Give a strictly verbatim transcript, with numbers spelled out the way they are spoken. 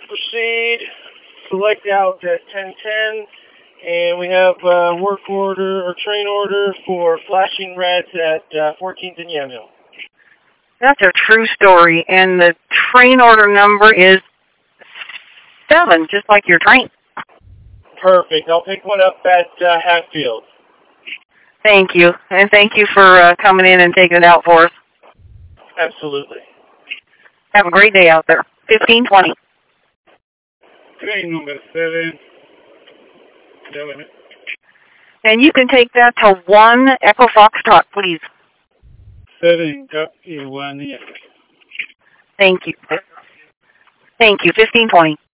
proceed. Select out at ten ten. And we have uh, work order or train order for flashing reds at uh, fourteenth and Yamhill. That's a true story. And the train order number is seven, just like your train. Perfect. I'll pick one up at uh, Hatfield. Thank you. And thank you for uh, coming in and taking it out for us. Absolutely. Have a great day out there. fifteen twenty. Train number seven. And you can take that to one Echo Foxtrot, please. Seven, copy one, yes. Thank you. Thank you. fifteen twenty.